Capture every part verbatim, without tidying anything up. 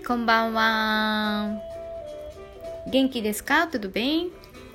こんばんは。元気ですか？Tudo bem？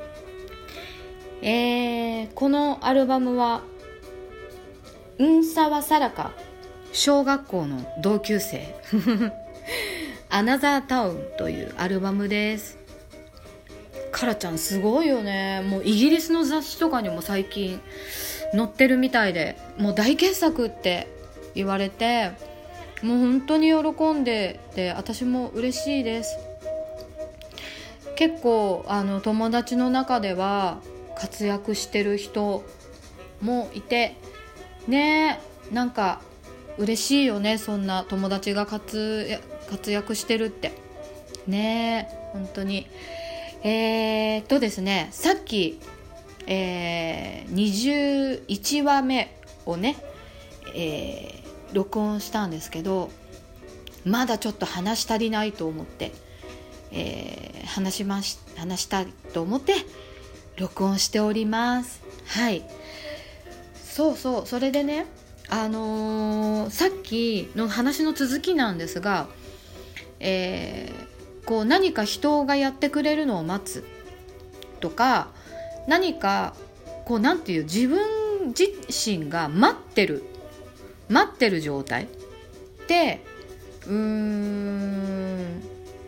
えー、このアルバムはうんさわさらか小学校の同級生アナザータウンというアルバムです。カラちゃんすごいよね。もうイギリスの雑誌とかにも最近載ってるみたいで、もう大傑作って言われて、もう本当に喜んでて、私も嬉しいです。結構あの友達の中では活躍してる人もいてね、なんか嬉しいよね。そんな友達が活活躍してるってね、本当に。えーっとですねさっき、えー、にじゅういちわめをね、えー、録音したんですけど、まだちょっと話し足りないと思って、えー、話しまし話したいと思って録音しております。はい、そうそう、それでね、あのー、さっきの話の続きなんですが、えーこう何か人がやってくれるのを待つとか、何かこうなんていう、自分自身が待ってる待ってる状態で、うーん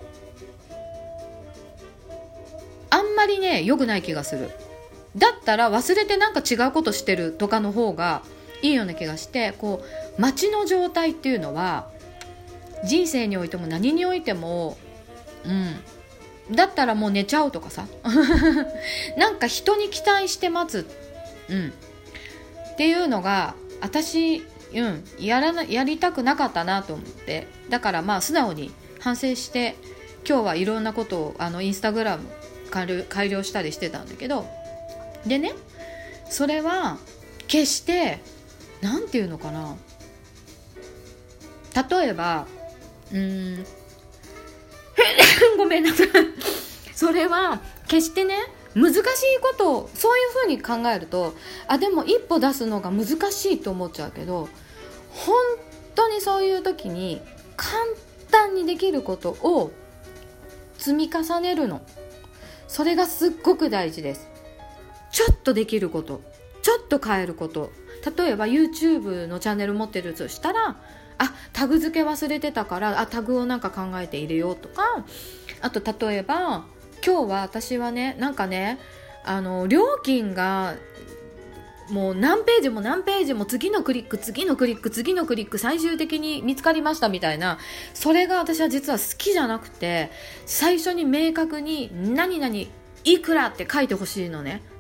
あんまりね良くない気がする。だったら忘れてなんか違うことしてるとかの方がいいような気がして、こう待ちの状態っていうのは人生においても何においても、うん、だったらもう寝ちゃうとかさなんか人に期待して待つ、うん、っていうのが私、うん、やらな、やりたくなかったなと思って、だからまあ素直に反省して、今日はいろんなことをあのインスタグラム改良したりしてたんだけど、でね、それは決してなんていうのかな、例えばうーんごめんなさいそれは決してね難しいことをそういう風に考えると、あでも一歩出すのが難しいと思っちゃうけど、本当にそういう時に簡単にできることを積み重ねるの、それがすっごく大事です。ちょっとできること、ちょっと変えること。例えば YouTube のチャンネル持ってるとしたら、あタグ付け忘れてたから、あタグをなんか考えて入れようとか、あと例えば今日は私はね、なんかね、あの料金がもう何ページも何ページも次のクリック次のクリック次のクリック最終的に見つかりましたみたいな、それが私は実は好きじゃなくて、最初に明確に何々いくらって書いてほしいのね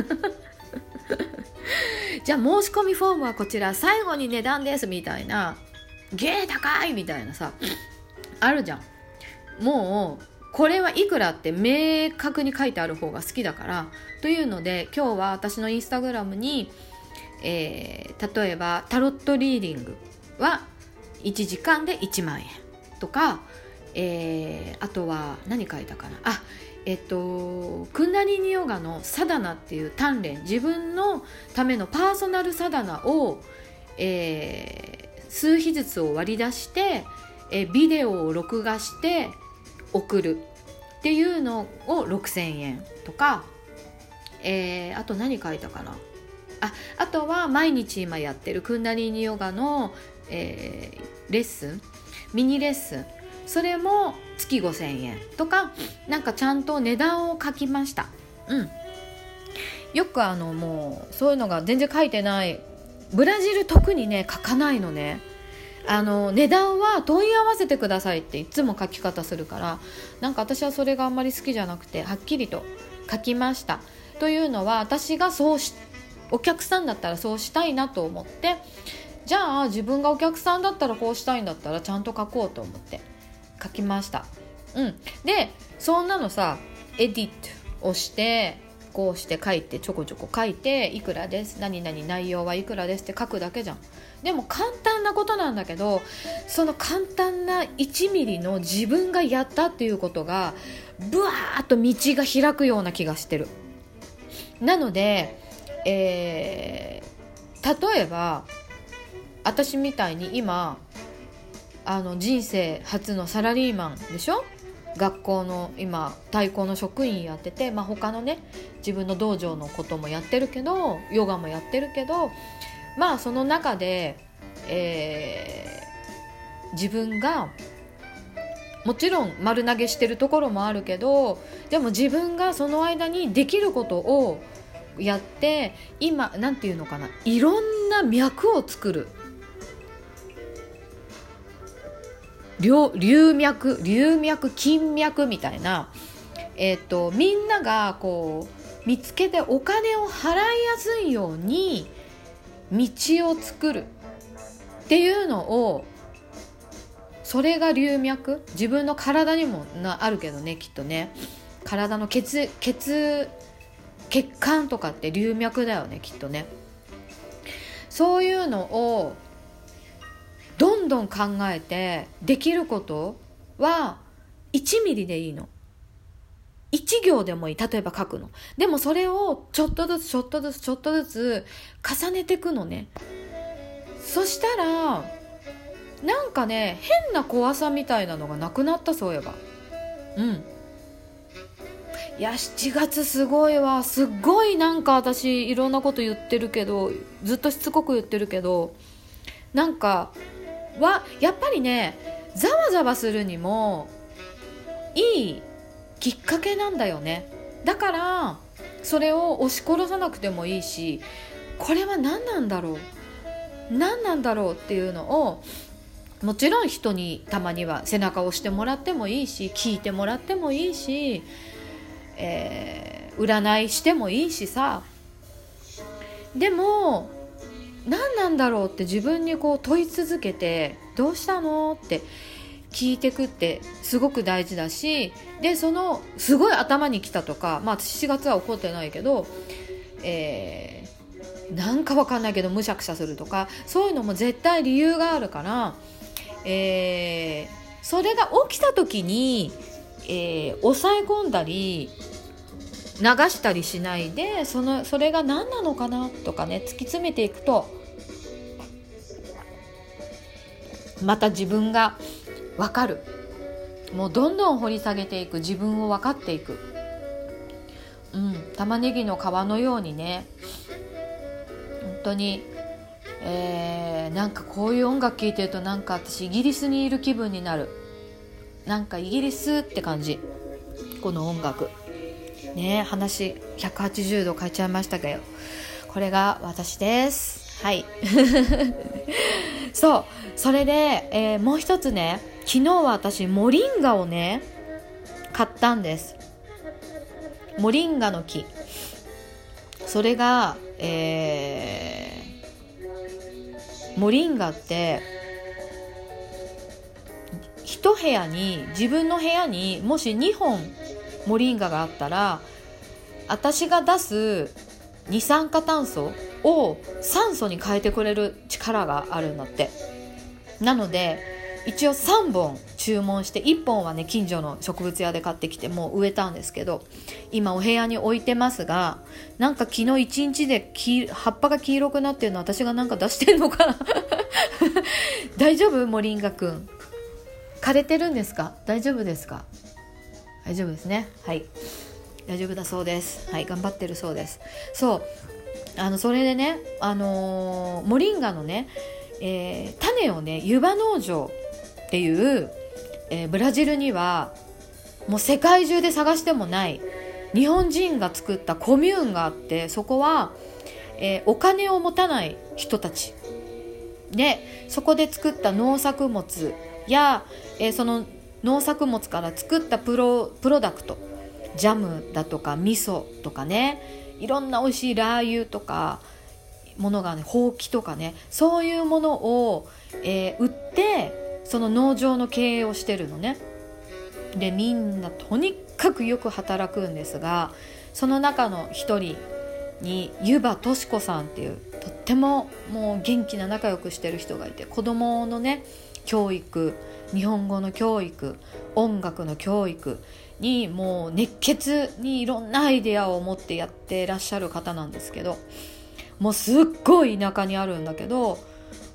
じゃあ申し込みフォームはこちら、最後に値段ですみたいな、ゲー高いみたいなさあるじゃん。もうこれはいくらって明確に書いてある方が好きだから、というので今日は私のインスタグラムに、えー、例えばタロットリーディングはいちじかんでいちまんえんとか、えー、あとは何書いたかな、あえっとクンダリーニヨガのサダナっていう鍛錬、自分のためのパーソナルサダナを、えー、数秘術を割り出して、えー、ビデオを録画して送るっていうのをろくせんえんとか、えー、あと何書いたかな、ああとは毎日今やってるクンダリーニヨガの、えー、レッスン、ミニレッスン、それも月ごせんえんとか、なんかちゃんと値段を書きました。うん、よくあのもうそういうのが全然書いてない、ブラジル特にね書かないのね。あの値段は問い合わせてくださいっていつも書き方するから、なんか私はそれがあんまり好きじゃなくて、はっきりと書きました。というのは私がそうしお客さんだったらそうしたいなと思って、じゃあ自分がお客さんだったらこうしたいんだったらちゃんと書こうと思って書きました。うん、でそんなのさエディットをしてこうして書いてちょこちょこ書いて、いくらです何々内容はいくらですって書くだけじゃん。でも簡単なことなんだけど、その簡単ないちミリの自分がやったっていうことがブワーッと道が開くような気がしてる。なので、えー、例えば私みたいに今あの人生初のサラリーマンでしょ。学校の今太鼓の職員やってて、まあ、他のね自分の道場のこともやってるけどヨガもやってるけど、まあその中で、えー、自分がもちろん丸投げしてるところもあるけど、でも自分がその間にできることをやって、今なんていうのかな、いろんな脈を作る、流脈流脈金脈みたいな、えーと、みんながこう見つけてお金を払いやすいように道を作るっていうのを、それが流脈、自分の体にもなあるけどね、きっとね、体の血血血管とかって流脈だよね、きっとね。そういうのをどんどん考えて、できることはいちミリでいいの、いち行でもいい、例えば書くのでも、それをちょっとずつちょっとずつちょっとずつ重ねていくのね。そしたらなんかね、変な怖さみたいなのがなくなった、そういえば。うんいやしちがつすごいわ、すっごいなんか私いろんなこと言ってるけど、ずっとしつこく言ってるけど、なんかはやっぱりね、ざわざわするにもいいきっかけなんだよね。だからそれを押し殺さなくてもいいし、これは何なんだろう何なんだろうっていうのを、もちろん人にたまには背中を押してもらってもいいし、聞いてもらってもいいし、えー、占いしてもいいしさ。でも何なんだろうって自分にこう問い続けて、どうしたのって聞いてくってすごく大事だし、でそのすごい頭にきたとか、まあしがつは起こってないけど、えー、なんかわかんないけどむしゃくしゃするとか、そういうのも絶対理由があるから、えー、それが起きた時に、えー、抑え込んだり流したりしないで、そのそれが何なのかなとかね、突き詰めていくと、また自分が分かる。もうどんどん掘り下げていく、自分を分かっていく。うん、玉ねぎの皮のようにね、本当に、えー、なんかこういう音楽聴いてると、なんか私イギリスにいる気分になる。なんかイギリスって感じ、この音楽ね。話ひゃくはちじゅうど変えちゃいましたけど、これが私です。はいそう、それで、えー、もう一つね、昨日は私モリンガをね買ったんです。モリンガの木、それが、えー、モリンガって一部屋に、自分の部屋にもしにほんモリンガがあったら、私が出す二酸化炭素を酸素に変えてくれる力があるんだって。なので一応さんぼん注文して、いっぽんはね近所の植物屋で買ってきてもう植えたんですけど、今お部屋に置いてますが、なんか昨日一日で葉っぱが黄色くなってるの、私がなんか出してるのかな大丈夫？モリンガくん枯れてるんですか？大丈夫ですか？大丈夫ですね。はい、大丈夫だそうです。はい、頑張ってるそうです。そう、あのそれでね、あのー、モリンガのね、えー、種をね、ユバ農場っていう、えー、ブラジルにはもう世界中で探してもない日本人が作ったコミューンがあって、そこは、えー、お金を持たない人たちで、そこで作った農作物や、えー、その農作物から作ったプロ、プロダクト、ジャムだとか味噌とかね、いろんな美味しいラー油とかものがね、ほうきとかね、そういうものを、えー、売ってその農場の経営をしてるのね。でみんなとにかくよく働くんですが、その中の一人に湯葉敏子さんっていう、とってももう元気な仲良くしてる人がいて、子供のね教育、日本語の教育、音楽の教育にもう熱血にいろんなアイデアを持ってやってらっしゃる方なんですけど、もうすっごい田舎にあるんだけど、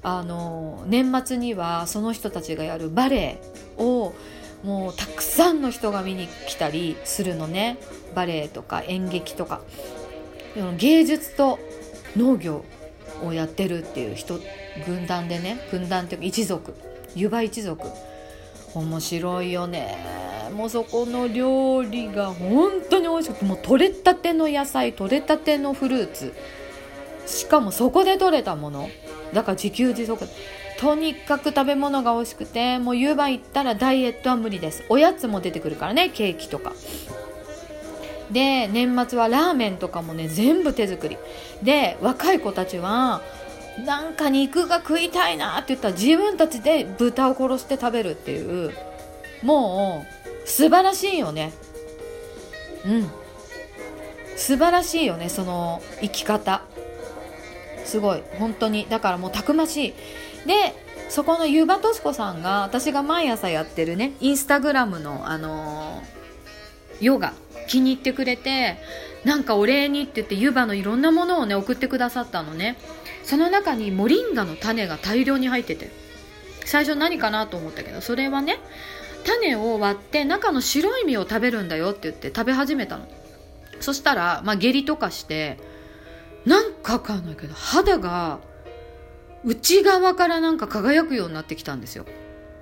あの年末にはその人たちがやるバレエをもうたくさんの人が見に来たりするのね。バレエとか演劇とか芸術と農業をやってるっていう人軍団でね、軍団っていうか一族、湯葉一族、面白いよね。もうそこの料理が本当に美味しくて、もう取れたての野菜、取れたてのフルーツ、しかもそこで取れたものだから自給自足、とにかく食べ物が美味しくて、もう湯葉行ったらダイエットは無理です。おやつも出てくるからね、ケーキとかで、年末はラーメンとかもね全部手作りで、若い子たちはなんか肉が食いたいなって言ったら自分たちで豚を殺して食べるっていう、もう素晴らしいよね。うん素晴らしいよね、その生き方すごい本当に。だからもうたくましい。でそこの湯葉としこさんが、私が毎朝やってるねインスタグラムの、あのー、ヨガ気に入ってくれて、なんかお礼にって言って湯葉のいろんなものをね送ってくださったのね。その中にモリンガの種が大量に入ってて、最初何かなと思ったけど、それはね種を割って中の白い実を食べるんだよって言って食べ始めたの。そしたら、まあ、下痢とかしてなんかわかんないけど肌が内側からなんか輝くようになってきたんですよ。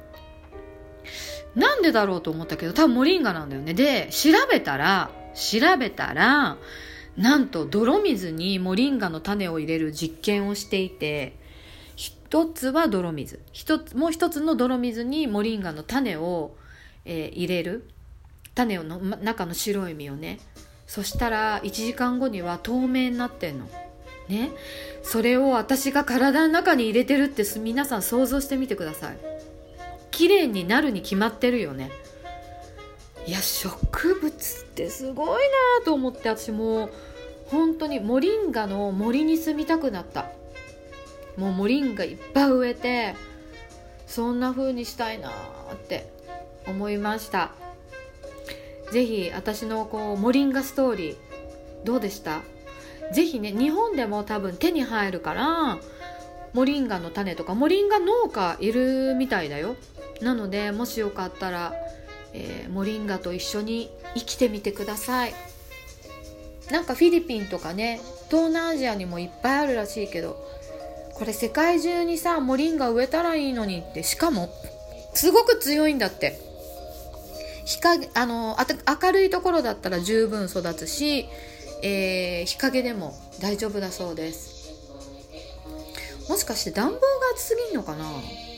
なんでだろうと思ったけど、多分モリンガなんだよね。で調べたら調べたらなんと泥水にモリンガの種を入れる実験をしていて、一つは泥水、一つもう一つの泥水にモリンガの種を、えー、入れる、種の中の白い実をね、そしたらいちじかんごには透明になってんのね。それを私が体の中に入れてるって、皆さん想像してみてください。綺麗になるに決まってるよね。いや植物ってすごいなと思って、私もう本当にモリンガの森に住みたくなった。もうモリンガいっぱい植えて、そんな風にしたいなって思いました。ぜひ私のこうモリンガストーリーどうでした？ぜひね、日本でも多分手に入るから、モリンガの種とかモリンガ農家いるみたいだよ。なのでもしよかったら、えー、モリンガと一緒に生きてみてください。なんかフィリピンとかね、東南アジアにもいっぱいあるらしいけど、これ世界中にさモリンガ植えたらいいのにって。しかもすごく強いんだって。日陰、あのあ明るいところだったら十分育つし、えー、日陰でも大丈夫だそうです。もしかして暖房が暑すぎんのかな。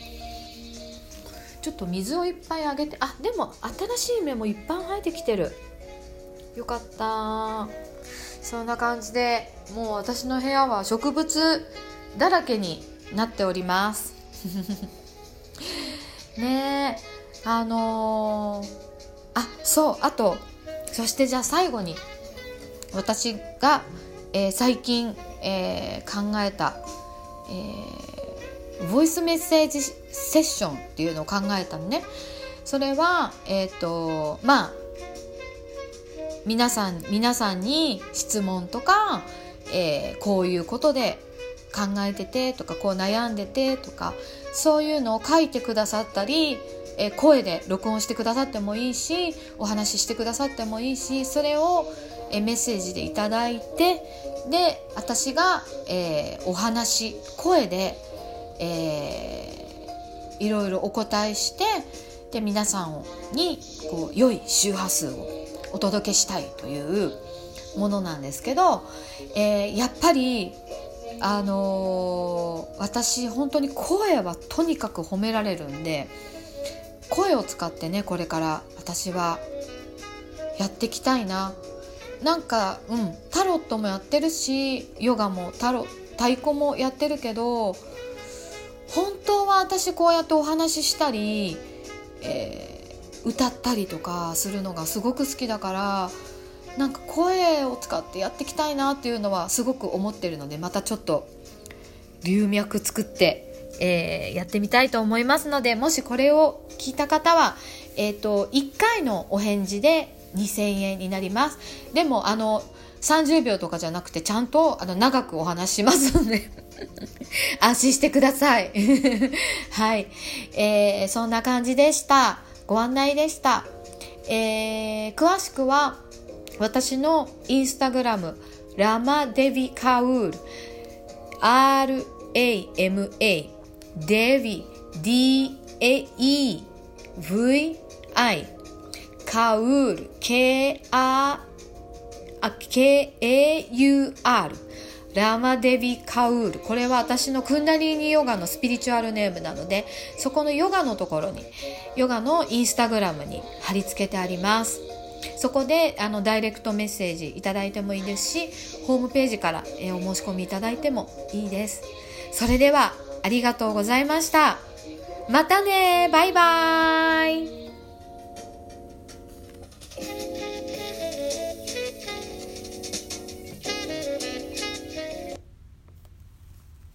ちょっと水をいっぱいあげて、あでも新しい芽もいっぱい生えてきてる。よかった。そんな感じでもう私の部屋は植物だらけになっておりますねえ、あのー、あそうあとそしてじゃあ最後に私が、えー、最近、えー、考えた、えー、ボイスメッセージセッションっていうのを考えたのね。それはえっとまあ皆さん皆さんに質問とか、えー、こういうことで考えててとか、こう悩んでてとか、そういうのを書いてくださったり、えー、声で録音してくださってもいいし、お話ししてくださってもいいし、それを、えー、メッセージでいただいて、で私が、えー、お話声で、えー、いろいろお答えして、で皆さんにこう良い周波数をお届けしたいというものなんですけど、えー、やっぱりあのー、私本当に声はとにかく褒められるんで、声を使ってねこれから私はやっていきたいな。なんかうんタロットもやってるし、ヨガもタロ太鼓もやってるけど、本当は私こうやってお話ししたり、えー歌ったりとかするのがすごく好きだから、なんか声を使ってやっていきたいなっていうのはすごく思ってるので、またちょっと流脈作って、えー、やってみたいと思いますので、もしこれを聞いた方は、 えっといっかいのお返事でにせんえんになります。でもあのさんじゅうびょうとかじゃなくてちゃんとあの長くお話しますので安心してくださいはい、えー、そんな感じでした。ご案内でした。えー、詳しくは私のインスタグラムラマデビカウール アール エー エム エー デビ ディー エー イー ブイ アイ カウール ケー アー エー ユー アール ラマデビカウール、これは私のクンダリーニヨガのスピリチュアルネームなので、そこのヨガのところにヨガのインスタグラムに貼り付けてあります。そこであのダイレクトメッセージいただいてもいいですし、ホームページから、えー、お申し込みいただいてもいいです。それではありがとうございました。またね、バイバーイ。